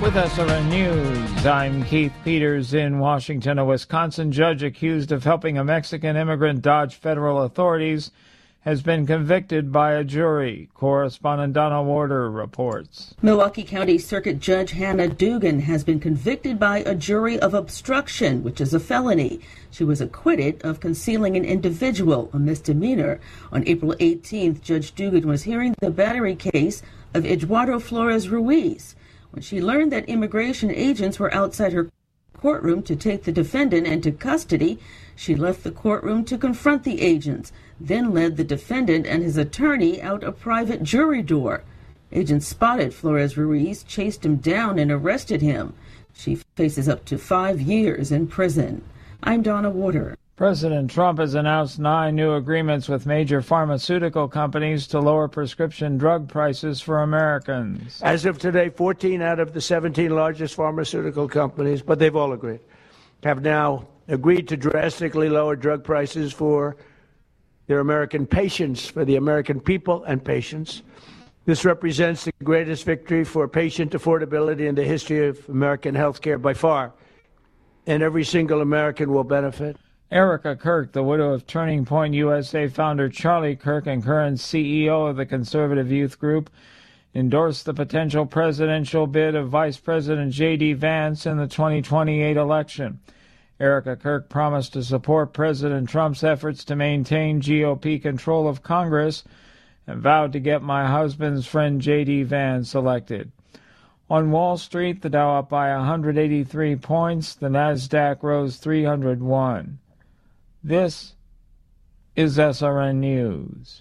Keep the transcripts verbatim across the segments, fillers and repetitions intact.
With S R N News, I'm Keith Peters in Washington. A Wisconsin judge accused of helping a Mexican immigrant dodge federal authorities has been convicted by a jury. Correspondent Donna Warder reports. Milwaukee County Circuit Judge Hannah Dugan has been convicted by a jury of obstruction, which is a felony. She was acquitted of concealing an individual, a misdemeanor. On April eighteenth, Judge Dugan was hearing the battery case of Eduardo Flores Ruiz. When she learned that immigration agents were outside her courtroom to take the defendant into custody, she left the courtroom to confront the agents, then led the defendant and his attorney out a private jury door. Agents spotted Flores Ruiz, chased him down, and arrested him. She faces up to five years in prison. I'm Donna Warder. President Trump has announced nine new agreements with major pharmaceutical companies to lower prescription drug prices for Americans. As of today, fourteen out of the seventeen largest pharmaceutical companies, but they've all agreed, have now agreed to drastically lower drug prices for their American patients, for the American people and patients. This represents the greatest victory for patient affordability in the history of American health care by far, and every single American will benefit. Erica Kirk, the widow of Turning Point U S A founder Charlie Kirk and current C E O of the conservative youth group, endorsed the potential presidential bid of Vice President J D Vance in the twenty twenty-eight election. Erica Kirk promised to support President Trump's efforts to maintain G O P control of Congress and vowed to get my husband's friend J D Vance elected. On Wall Street, the Dow up by one hundred eighty-three points, the Nasdaq rose three hundred one. This is S R N News.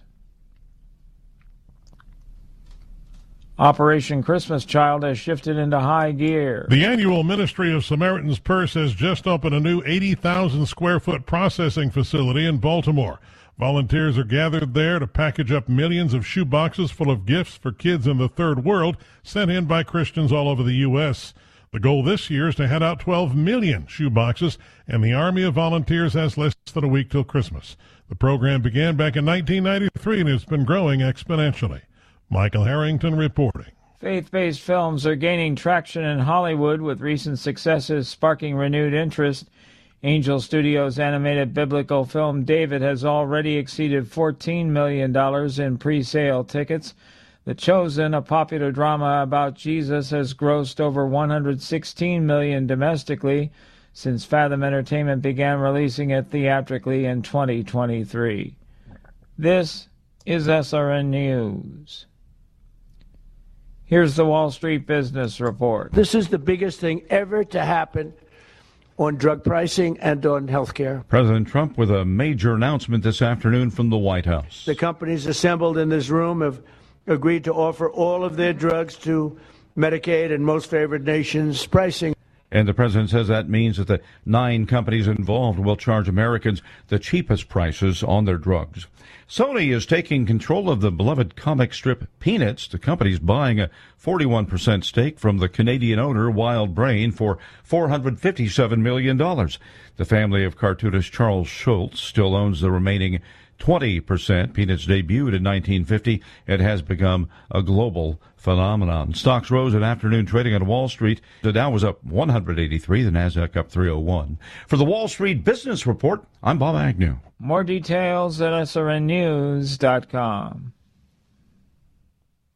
Operation Christmas Child has shifted into high gear. The annual Ministry of Samaritan's Purse has just opened a new eighty thousand square foot processing facility in Baltimore. Volunteers are gathered there to package up millions of shoeboxes full of gifts for kids in the third world sent in by Christians all over the U S The goal this year is to hand out twelve million shoeboxes, and the Army of Volunteers has less than a week till Christmas. The program began back in nineteen ninety-three and has been growing exponentially. Michael Harrington reporting. Faith-based films are gaining traction in Hollywood, with recent successes sparking renewed interest. Angel Studios' animated biblical film David has already exceeded fourteen million dollars in pre-sale tickets. The Chosen, a popular drama about Jesus, has grossed over one hundred sixteen million dollars domestically since Fathom Entertainment began releasing it theatrically in twenty twenty-three. This is S R N News. Here's the Wall Street Business Report. This is the biggest thing ever to happen on drug pricing and on health care. President Trump with a major announcement this afternoon from the White House. The companies assembled in this room have agreed to offer all of their drugs to Medicaid and most favored nations pricing. And the president says that means that the nine companies involved will charge Americans the cheapest prices on their drugs. Sony is taking control of the beloved comic strip Peanuts. The company's buying a forty-one percent stake from the Canadian owner Wild Brain for four hundred fifty-seven million dollars. The family of cartoonist Charles Schulz still owns the remaining twenty percent. Peanuts debuted in nineteen fifty. It has become a global phenomenon. Stocks rose at afternoon trading on Wall Street. The Dow was up one hundred eighty-three. The Nasdaq up three oh one. For the Wall Street Business Report, I'm Bob Agnew. More details at S R N news dot com.